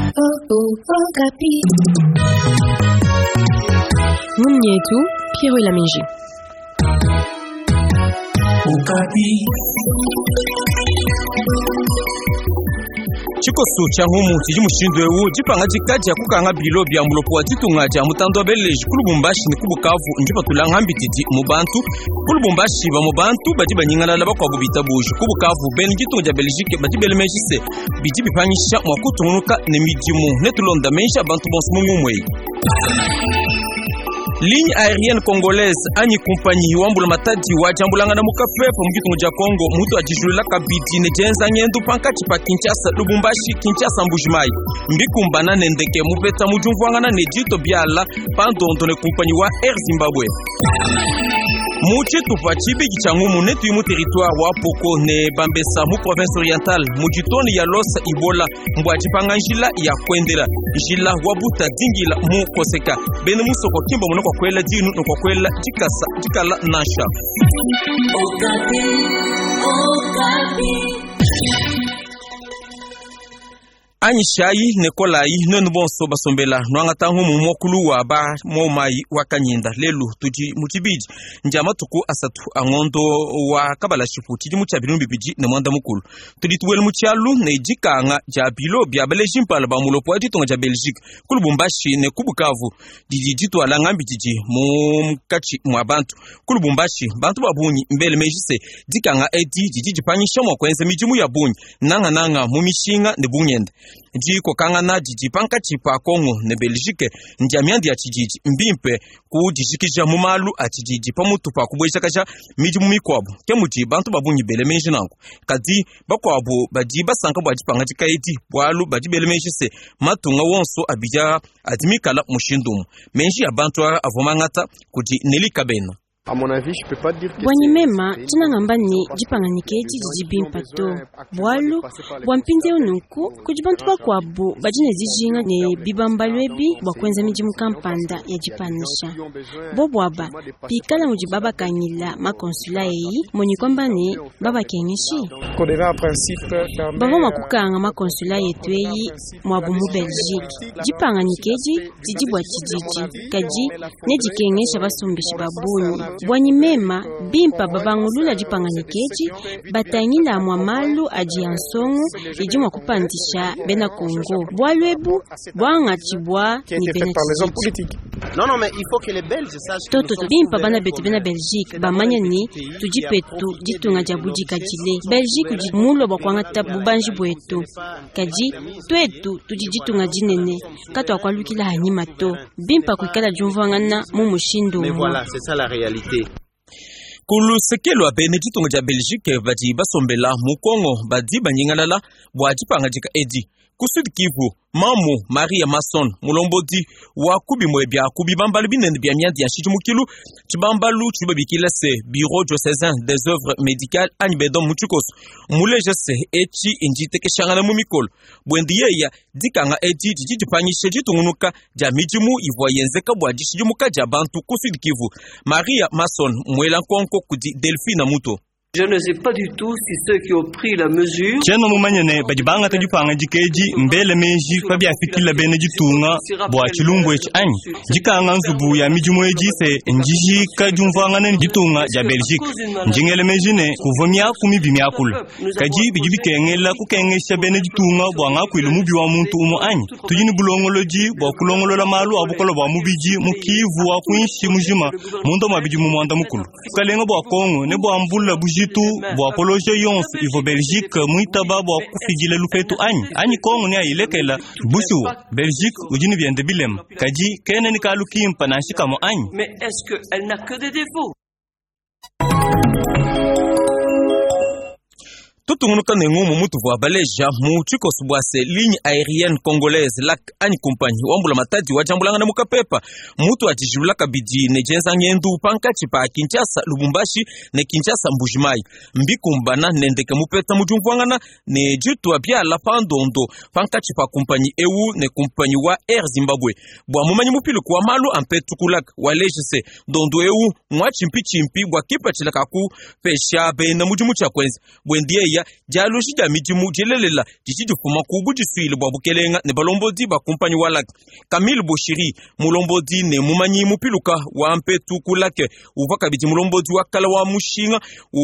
Mwenyetu Pierre Lamenge. Chikosu cha humu tiji mushindwe wu jipanga jikaja kukanga bilo bya mulopo wa titunga ja mutando beleji kulubumbashi ni kubukavu njipa tulangambi tiji mubantu kulubumbashi ba mubantu baji banyingana laba kwa bubita buju kubukavu ben gitunga Belgique baji belemejise biji bipanyisha mwakutungunuka ne mijimu netulonda mensha bantu bonsu mungumwe. Ligne aérienne congolaise ani compagnie wambula matadi wa jambulanga na mukapepo mgitungu ja Kongo mutu ajijulila kabidi ne jenza ngendu pankati pa Kinshasa Lubumbashi Kinshasa Mbujimai mbikumbana nendeke mupeta mujumvwangana ne jito byala pandondo ne compagnie wa Air Zimbabwe. Muchitu pa chibigi changumu netu imu territoire wa Poko ne Bambesa mu province orientale mujitoni ya Los Ibola mbwajipanga njila ya kwendela njila wabuta dingila mu koseka bene musoko kimba muno kwa kwela dinu no kwa kwela jikasa jikala nasha. Anyi shayi nekolai nenu bonso basombela nwanga tangu mumokulu wa ba momai wakanyinda lelu tuji mukibiji njama tuku asatu angondo wa kabala shifu tiji muchabiru bibiji ne mwanda mukulu tudituwele muchalu ne jikanga jabilo bya Belgique pala ba mulopo aditonga ja Belgique kulubumbashi ne kubukavu diji jitu alangambi tiji mumkachi mwabantu kulubumbashi bantu babunyi mbele mejise jikanga edi jiji jipanyisha mwa kwenze mijimu ya bunyi nanga mumishinga ne bunyende jiko kanga na jiji pankati pa Kongo ne Belgique njamiandi ya chijiji mbimpe kujishikisha mumalu achijiji pamutu pa kubwesha kasha miji mumikwabu kemuti bantu babunyi belemenji nangu kadi bakwabo bajiba sanka bwajipanga jikaiti bwalu bajibelemenji se matunga wonso abija adimikala mushindumu menji ya bantu avomangata kuji nelikabena. À mon avis, je peux pas dire que Bwani mema tina ngambani jipanganikeji jijibimpa to bwalu bwampinde unuku kujibantu bakwabu bajine zijinga ne bibambalwebi bwakwenza miji mukampanda ya jipanisha bobwaba pikala mujibaba kanyila makonsula eyi moni kwambani baba kenyishi baba makukanga makonsula yetu eyi mwabu mu Belgique jipanganikeji jijibwa chijiji kaji nejikengesha basumbishi babuni. Bwani mema bimpa babangulula jipanganikeji batanyila mwamalu aji ansongu ijimwa kupandisha bena Kongo bwalwebu bwangachibwa ni bena chijiji. Non, mais il faut que les Belges sachent Toto bimpa bana bete bena Belgique bamanya ni tujipetu jitunga jabuji kajile Belgique ujimulo bakwanga tabu banji bwetu kaji twetu tujijitunga jinene kato akwalukila hanyima to bimpa kuikala jumvangana mu mushindo. Mais voilà, c'est ça la réalité. Kulu sekelo abene jitunga ja Belgique baji basombela mu Kongo badi banyingalala bwajipanga jika edi kusud Kivu Mamu Maria Mason mulombodi wa kubi mwebya kubi bambalu binende bya myandi ya shijimukilu chibambalu chibabikila se bureau diocésain des œuvres médicales anibedom muchukos muleje se echi injite keshangana mumikolo bwendiye ya dikanga eti jijipanyishe jitungunuka ja mijimu ivoyenzeka bwaji shijimuka ja bantu kusud Kivu Maria Mason mwela konko kudi Delphine Muto. Je ne sais pas du tout si ceux qui ont pris la mesure. Cheno mumanyene bajibanga tajupanga jikeji mbele meji fabia fikila bene jitunga bwa chilungu echi anyi jikanga nzubu ya mijumweji se njiji kajumvanga ne jitunga ja Belgique njingele mejine kuvomya kumibimi akula kaji bijibikengela kukengesha bene jitunga bwa ngakwilu mubi wa muntu umu anyi tujini bulongoloji bwa kulongolola malu abukola bwa mubiji mukivu wa kuinshi mujima mundo mabijimu mwanda mukulu kalenga bwa Kongo ne bwa mbula jitu bwa poloje yonse ivo Belgique muitaba bwa kufijile lufetu anyi Kongo ni ayilekela busu Belgique ujini biende bilem kaji kene ni kalukimpa na shikamo anyi. Mais est-ce qu'elle n'a que des défauts? Tutungunuka nengumu mutu vwa baleja muchiko subwase ligne aérienne congolaise lak ani compagnie wambula matadi wajambulanga na mukapepa mutu atijulula kabidi ne jenza ngendu pankati pa Kinshasa Lubumbashi ne Kinshasa Mbujimai mbikumbana nendeke mupeta mujumvwangana ne jitu abya la pandondo pankati pa compagnie ewu ne compagnie wa Air Zimbabwe bwa mumanyi mupilu kwa malu ampetu kulak waleje se dondo ewu mwa chimpi bwa kipa chilaka ku pesha be na mujimu cha kwenzi bwendiye dia dialogi dia midimu dilelela didi fuma kubu diswile bwa bukelenga ne balombodi ba kompani wala Camille Boshiri mulombodi ne mumanyi mupiluka wa mpetu kulake uvaka bidi mulombodi wa kala wa mushinga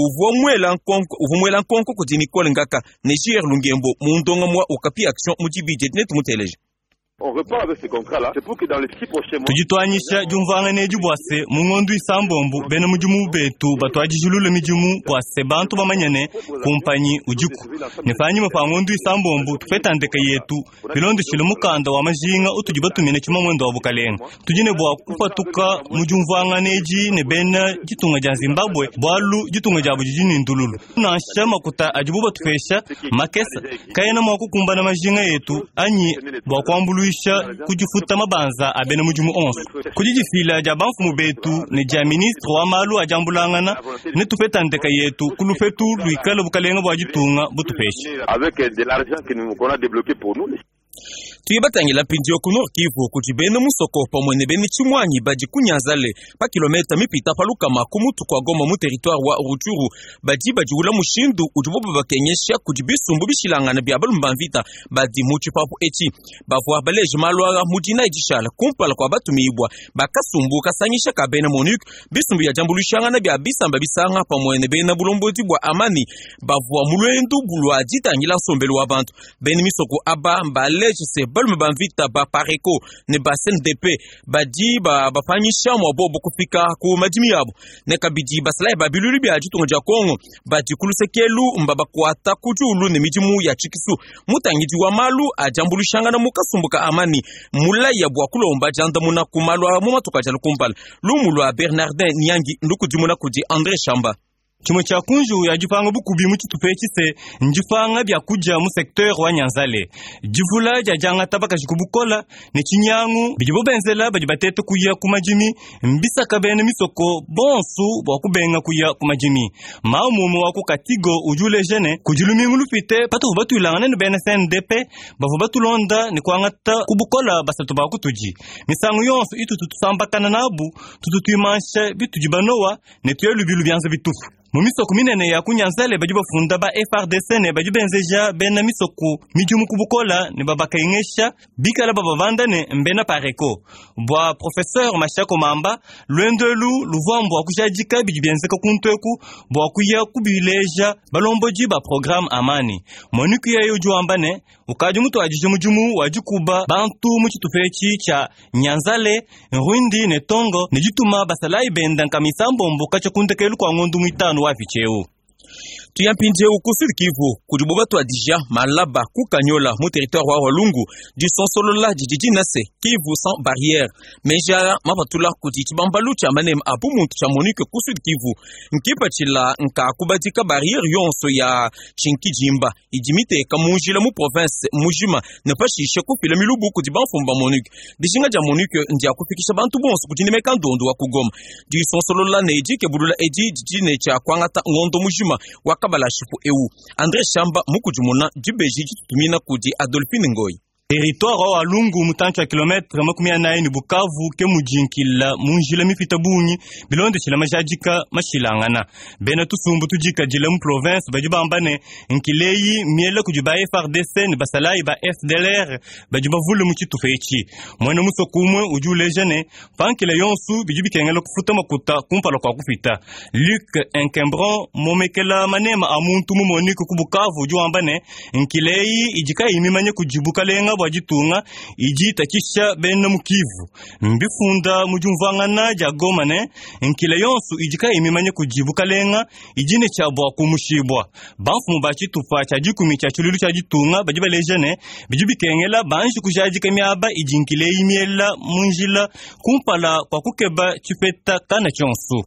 uvumwela nkonko kuti Nicole Ngaka Niger Lungembo mundonga mwa Okapi Action mudibide net muteleje. On repart avec ces contrats-là, c'est pour que dans les 6 prochains mois... Tujitwanyisha jumvanga neju bwase mungondu isambombu bene mujumu betu batwajijulule mijumu bwase bantu bamanyane kumpanyi ujuku nifanyi mapangondu isambombu tufetandeka yetu bilondo shile mukanda wa majinga utujibatumine chuma mwendo wa bukalenga tujine bwa kufatuka mujumvanga neji ne bena jitunga ja Zimbabwe bwalu jitunga ja bujijini ndululu nasha makuta ajibuba tufesha makesa kayena mwakukumbana majinga yetu anyi bwa kwambulu kujifuta mabanza abene mujumu onsu kujijifila ja banfumu betu ne ja ministre wa malu ajambulangana ne tufetandeka yetu kulufetu luikala bukalenga bwajitunga butupesha avec de l'argent que nous on a débloqué pour nous. Tuyibatangila pindio ku Nord Kivu kujibene musoko pamwene beni chimwanyi baji kunyazale pa kilometa mipita paluka makumutu kwa Goma mu territoire wa Rutshuru baji ula mushindu ujubobo bakenyesha kujibisumbu bishilangana bya balumbamvita badi muchi papu eti bavwa baleje malwara mudina ejishala kumpala kwa batu miibwa bakasumbu kasanyisha kabene Monique bisumbu ya jambulishangana bya bisamba bisanga pamwene bena bulombodi bwa amani bavwa mulwendu bulwa jitangila sombelo wa bantu beni misoko aba mbaleje se balme banvita ba pareko ne ba CNDP badi bafanyisha mwa bobo kufika ku majimi yabo ne kabidi basala ba bilulu bya jitunga ja Kongo badi kulusekelu mbaba kwata kujulu ne mijimu ya chikisu mutangiji wa malu ajambulushanga na mukasumbuka amani mula ya bwa kulomba janda muna kumalwa mu matuka ja lukumpala lumulwa Bernardin Nyangi ndukujimuna kuji André Chamba chimo cha kunju ya jifanga bukubi mu chitupeki se njifanga bya kuja mu secteur wa Nyanzale jivula ja janga tabaka jikubukola ne chinyangu bijibo benzela bajibatete kuya kumajimi mbisa kabene misoko bonsu bwa kubenga kuya kumajimi maumumu wa kukatigo ujule jene kujulumi ngulufite patu batu ilangane ne bene CNDP bavu batu londa ne kwangata kubukola basatu ba kutuji misangu yonsu itu tutusambakana nabu tututuimansha bitujibanowa ne tuyelu bilu byanza bitufu mumisoko minene ya kunyanzale bajiba funda ba FRDC ne bajibenzeja bena misoko mijumu kubukola ne babakaingesha bikala babavandane mbena pareko bwa professeur Mashako Mamba lwendelu luvambo akujajika bijibenzeka kunteku bwa kuya kubileja balomboji ba programme amani Monique ya yojuambane ukaji mutu ajije mujumu wajikuba bantu muchitufechi cha Nyanzale Rwindi ne Tongo ne jituma basalai benda nkamisambo mboka cha kuntekelu kwa ngondu mwitano wa vicheo tuyampinje ukusudi Kivu kujiboba tu adija malaba kukanyola mu territoire wa Walungu du sonsolola jijiji nase Kivu sans barrière meja mabatula kujitibambalu cha manem abumuntu cha Monique kusudi Kivu nkipa chila nka kubatika barrière yonso ya chinkijimba ijimite kamunjila mu province mujima ne pashisha kufila milubu kujibamfumba Monique dijinga ja Monique ndia kufikisha bantu bonso kujinimeka ndondo wa kugoma du sonsolola neji kebulula eji jijine cha kwangata ngondo mujima wakabala shifu eu André Chamba mukujumuna jubeji tutumina kudi Adolphine Ngoyi territoire wa Walungu mutancho ya kilometre makumia nae ni Bukavu ke mujinkila munjila mifita bunyi bilonde chila majajika mashilangana bena tusumbu tujika jila mu province bajibambane nkileyi miela kujiba FRDC ni basalai ba FDLR bajiba vule muchitufechi mwana musokumwe ujule jene pankile yonsu bijibikengela kufuta makuta kumpala kwa kufita Luc Enkembron momekela manema amuntu mu Monique ku Bukavu juambane nkileyi ijika imimanye kujibuka lenga bwajitunga ijita kisha bena mukivu mbifunda mujumvangana ja Goma ne nkile yonsu ijika imimanye kujibuka lenga ijine chabwa kumushibwa banfu bachitufa cha jikumi cha chululu cha jitunga bajiba lejene bijibikengela banji kujajika miaba ijinkile imiela munjila kumpala kwa kukeba chifeta kana chonsu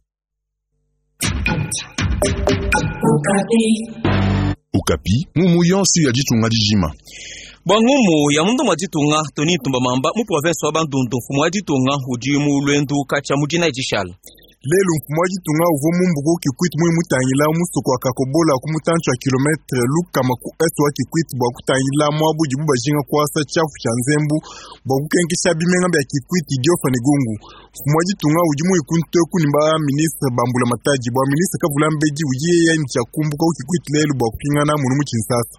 Okapi mumu yonsi ya jitunga dijima Bangumu ya mundu mwajitunga Tony Tumba Mamba mu province wa Bandundu fumu wajitunga ujimu lwendu kacha mujina ijishala lelo mfumaji tunga uvo mumbuko kikwit mwe mutangila musoko akakobola kumutancho wa kilometre lukama ku esto wa kikwit bwa kutangila mwabu jibuba jinga kwasa chafu cha nzembu bwa kukenkisha bimenga bya kikwit idiofa negungu mfumaji tunga ujimu ikunte kunimba ministre Bambula Mataji bwa ministre Kavula Mbeji ujiye ya ncha kumbuka kikwit lelo bwa kupingana munu Kinshasa.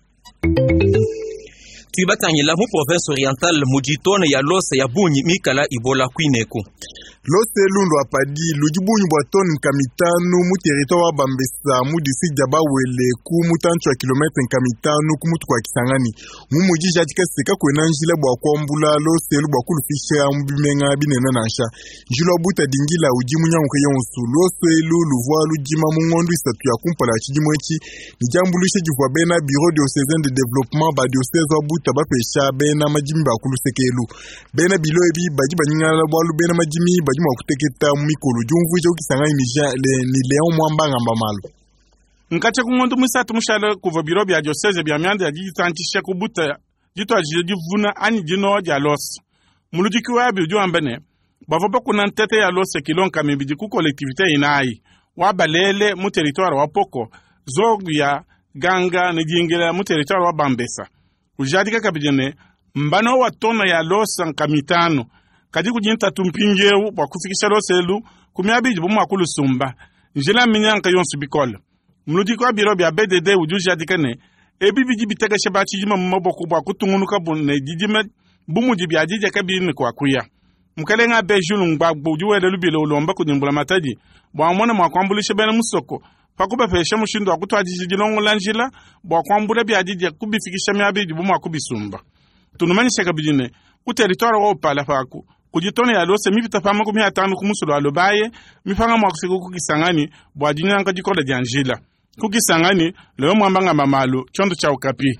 Tuibatangila mu province orientale mujitone ya lose ya bunyi mikala ibola kwineko. Lose lundo apadi lujibunyu bwa toni nkamitanu mu territoire wa Bambesa mu district ya Bawele ku mutancho wa kilometre nkamitanu ku mutu kwa Kisangani. Mu muji jatika seka kwena njila bwa kwambula lose lu bwa kulufisha mbimenga binena nansha. Njilo buta dingila ujimu nyangu ke yonsu lose lu luvwa lujima mu ngondu isatu ya kumpala chijimwechi ni jambulushe jivwa bena bureau diocésain de développement ba diocèse wa buta ba pesha bena majimi ba kulusekelu. Bena biloebi baji banyingala bwa lu bena majimi juma kuteketa mikolo jumvu jo Kisangani ni Leon Mwambanga mbamalo nkache kungondu musatu mushale kuva biro bya diocese bya myanda yagitantisha kubuta jitwa jivuna ani jino ya los mulujiki wabi jo ambene bavoba kuna ntete ya los kilonka mebiji ku collectivité inai wa balele mu territoire wa Poko zogu ya Ganga ne jingela mu territoire wa Bambesa ujadika kabijene mbano wa tona ya los nkamitano kadi kujinta tumpingeu bwa kufikisha loselu kumyabi jibu mwakulu sumba njela minyanka yonsu bikola mludi kwa biro bya BDD ujuji adikane ebibi jibitega shabachi jima mmaboko bwa kutungunuka bunne jijime bumuji bya jija kabini kwa kuya mkalenga bejulu ngbagbo ujuwele lubile ulomba kujimbula mataji bwa mwona mwakwambulisha bena musoko pakuba pesha mushindo akutwa jijilongo lanjila bwa kwambula bya jija kubifikisha myabi jibu mwakubisumba tunumanyisha kabijine ku territoire wa Opala faku kujitone ya lose mipita pama kumi hatanu kumusulu alobaye mifanga mwakufika kukisangani bwa jinyanga jikola janjila kukisangani leo mwambanga mamalo chondo cha Okapi.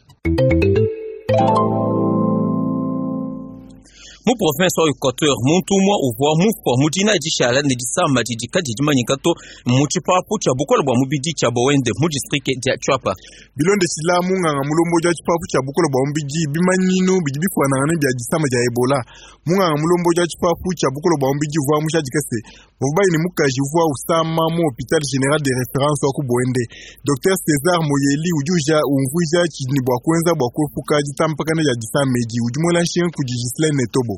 Mu province wa Equateur muntumwa uvoa mufwa mujina jishala ne disama jijika jimanyikato muchipapu cha bukola bwa mubidi cha Bowende mu district ya Chwapa bilonde silamu nganga mulombo ja chipapu cha bukola bwa mubidi bimanyino bijibi kwa nangane bya disama ja Ebola munganga mulombo ja chipapu cha bukola bwa mubidi voa musha jikase mubai ni mukaji voa usama mu hôpital général de référence wa ku Bowende Dr César Moyeli ujuja umvuja chini bwa kwenza bwa kofuka jitampakana ya disameji ujumola shen kujigisle netobo.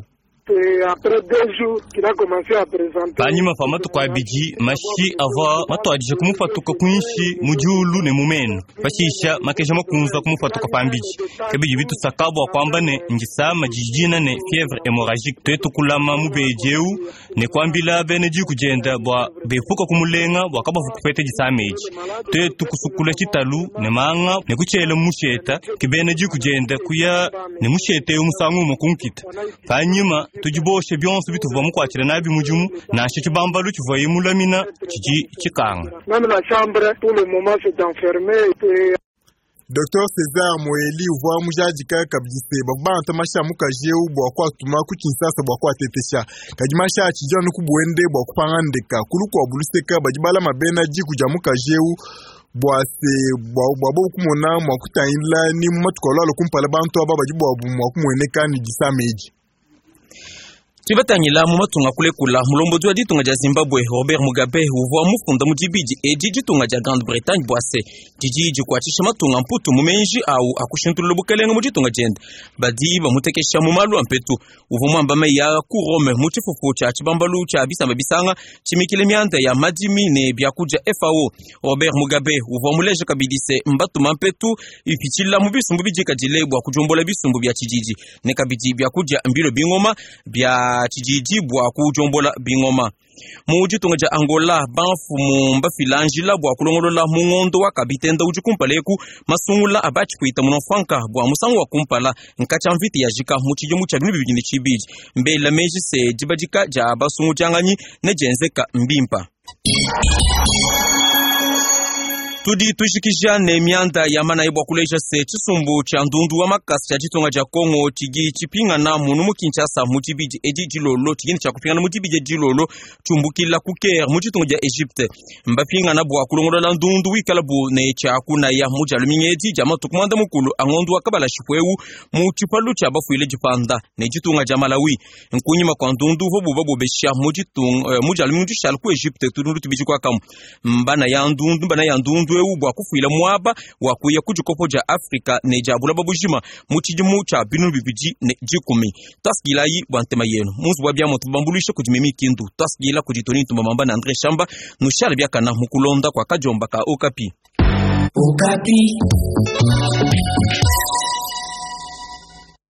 Banyima famatu kwa biji mashi ava matu adije kumufatuka kunshi mujulu ne mumeno fashisha makeja makunza kumufatuka pambiji kabiji bitu sakabwa kwamba ne ngisama jijina ne fièvre hémorragique tetu kulama mubejeu ne kwambila beneji kujenda bwa befuka kumulenga bwa kaba fukufete jisameji tetu kusukula chitalu ne manga ne kuchele musheta kibeneji kujenda kuya ne mushete umusangu mukunkita banyima tujiboshe byonso bituva mukwakira nabi mujumu nasho kibambalu kivaye mulamina kiji kikanga même la chambre tout le moment c'est enfermé. Dr César Moyeli uvoa mujajika kabjise babanta masha mukajeu bwa kwa tuma ku Kinshasa bwa kwa tetesha kajimasha achijano ku Bwende bwa kupangandeka kuluko abuluseka bajibala mabena jiku jamukajeu bwa se bwa bo kumona mwakutayila ni matukolalo kumpala bantu aba bajibwa mwakumweneka ni gisameji. Tibatangila mu matunga kulekula mulombo jwa ditunga ja Zimbabwe Robert Mugabe uvoa mufunda mujibiji ejiji tunga ja Grande Bretagne bwase jiji kwatisha matunga mputu mumenji au akushintulula bukelenga mujitunga jende badi bamutekesha mu malu ampetu uvo mwamba ya ku Rome muchifufu cha chibambalu cha bisamba bisanga chimikile myanda ya madimi ne byakuja FAO Robert Mugabe uvo muleje kabidise mbatu mampetu ipichila mubisumbu bijika jilebwa kujombola bisumbu bya chijiji ne kabidi byakuja mbilo bingoma bya chijiji bwa kujombola bingoma muji tunga ja Angola banfu mumba filanjila bwa kulongolola mungondo wa kabitenda uji kumpaleku masungula abachi kuita munofanka bwa musangu wa kumpala nkacha mviti ya jika muchije mucha bini bibini chibiji mbela meji se jibajika ja basungu janganyi ne jenzeka mbimpa tudi tushikisha ne mianda ya mana ibwa kuleja se chisumbu cha ndundu wa makasi cha chitonga cha Kongo chigi chipinga na munu mukinchasa mutibiji eji jilolo chigini cha kupinga na mutibiji jilolo chumbukila kuker muchitonga ja Egypte mbapinga na bwa kulongola la ndundu wikalabu ne cha kuna ya muja luminyeji jama tukumanda mukulu angondu wa kabala shifwewu muchipalu cha bafu ile jipanda ne chitonga ja Malawi nkunyima kwa ndundu hobu babu besha muja luminyeji shal ku Egypte tundu tibiji kwa kamu mbana ya ndundu ewu bwa kufuila mwaba wakuya kujikopo ja Afrika ne jabula babujima muchijimu cha binu bibiji ne jikumi tasgila yi bwantema yenu muzu wabia mutubambulisha kujimimi kindu tasgila kujitoni tumamamba na Andre Shamba nushali bia kana mukulonda kwa kajomba ka Okapi.